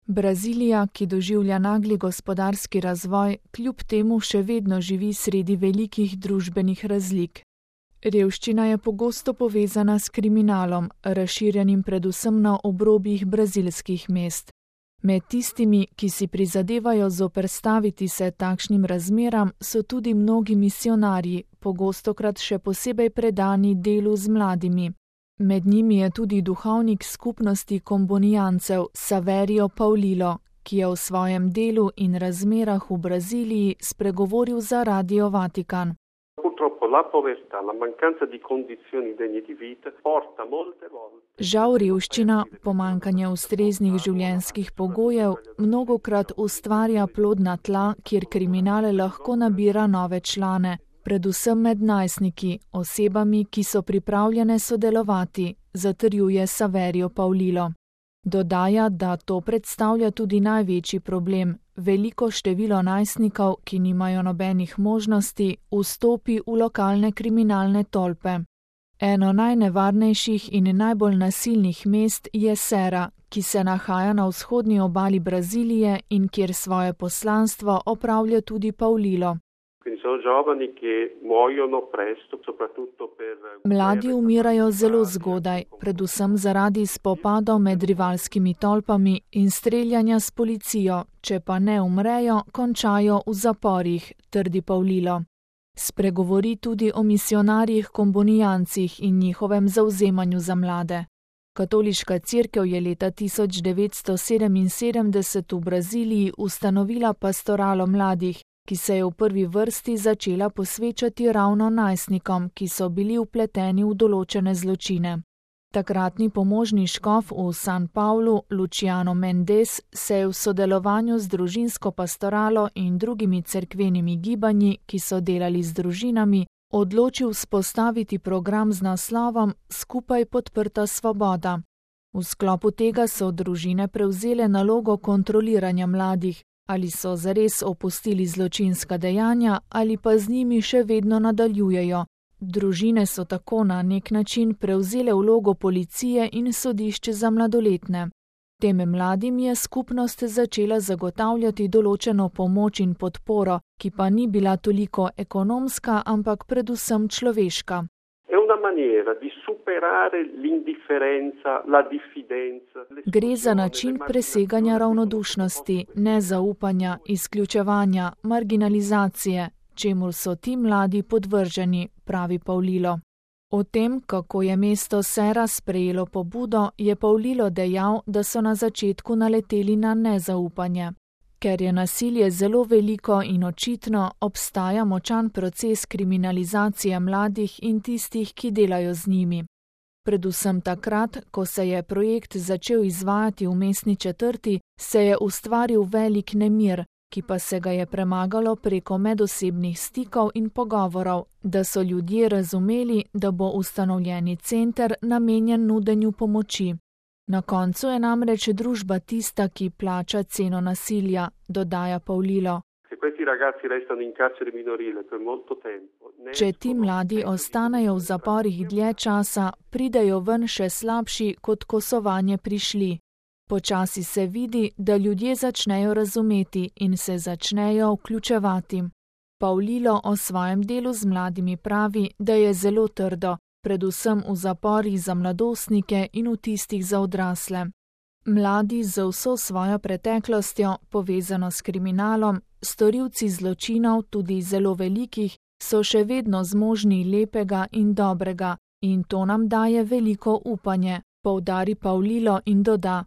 Brazilija, ki doživlja nagli gospodarski razvoj, kljub temu še vedno živi sredi velikih družbenih razlik. Revščina je pogosto povezana s kriminalom, razširjenim predvsem na obrobjih brazilskih mest. Med tistimi, ki si prizadevajo zoperstaviti se takšnim razmeram, so tudi mnogi misijonarji, pogostokrat še posebej predani delu z mladimi. Med njimi je tudi duhovnik skupnosti kombonijancev Saverio Paulilo, ki je v svojem delu in razmerah v Braziliji spregovoril za Radio Vatikan. Žal revščina, pomanjkanje ustreznih življenjskih pogojev, mnogokrat ustvarja plodna tla, kjer kriminal lahko nabira nove člane, predvsem med najstniki, osebami, ki so pripravljene sodelovati, zatrjuje Saverio Paulilo. Dodaja, da to predstavlja tudi največji problem. Veliko število najstnikov, ki nimajo nobenih možnosti, vstopi v lokalne kriminalne tolpe. Eno najnevarnejših in najbolj nasilnih mest je Serra, ki se nahaja na vzhodni obali Brazilije in kjer svoje poslanstvo opravlja tudi Paulilo. Mladi umirajo zelo zgodaj, predvsem zaradi spopadov med rivalskimi tolpami in streljanja s policijo, če pa ne umrejo, končajo v zaporih, trdi Paulilo. Spregovori tudi o misijonarjih kombonijancih in njihovem zavzemanju za mlade. Katoliška cerkev je leta 1977 v Braziliji ustanovila pastoralo mladih, ki se je v prvi vrsti začela posvečati ravno najstnikom, ki so bili vpleteni v določene zločine. Takratni pomožni škof v San Paulu, Luciano Mendes, se je v sodelovanju z družinsko pastoralo in drugimi cerkvenimi gibanji, ki so delali z družinami, odločil vzpostaviti program z naslovom Skupaj podprta svoboda. V sklopu tega so družine prevzele nalogo kontroliranja mladih, ali so zares opustili zločinska dejanja ali pa z njimi še vedno nadaljujejo. Družine so tako na nek način prevzele vlogo policije in sodišče za mladoletne. Tem mladim je skupnost začela zagotavljati določeno pomoč in podporo, ki pa ni bila toliko ekonomska, ampak predvsem človeška. Gre za način preseganja ravnodušnosti, nezaupanja, izključevanja, marginalizacije, čemur so ti mladi podvrženi, pravi Paulilo. O tem, kako je mesto Serra sprejelo pobudo, je Paulilo dejal, da so na začetku naleteli na nezaupanje. Ker je nasilje zelo veliko in očitno, obstaja močan proces kriminalizacije mladih in tistih, ki delajo z njimi. Predvsem takrat, ko se je projekt začel izvajati v mestni četrti, se je ustvaril velik nemir, ki pa se ga je premagalo preko medosebnih stikov in pogovorov, da so ljudje razumeli, da bo ustanovljeni center namenjen nudenju pomoči. Na koncu je namreč družba tista, ki plača ceno nasilja, dodaja Paulilo. Če ti mladi ostanejo v zaporih dlje časa, pridejo ven še slabši, kot ko so vanje prišli. Počasi se vidi, da ljudje začnejo razumeti in se začnejo vključevati. Paulilo o svojem delu z mladimi pravi, da je zelo trdo, predvsem v zaporih za mladostnike in v tistih za odrasle. Mladi z vso svojo preteklostjo, povezano s kriminalom, storilci zločinov, tudi zelo velikih, so še vedno zmožni lepega in dobrega, in to nam daje veliko upanje, poudari Paulilo in doda.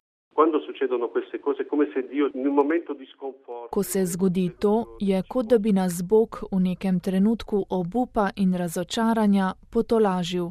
Ko se zgodi to, je kot da bi nas Bog v nekem trenutku obupa in razočaranja potolažil.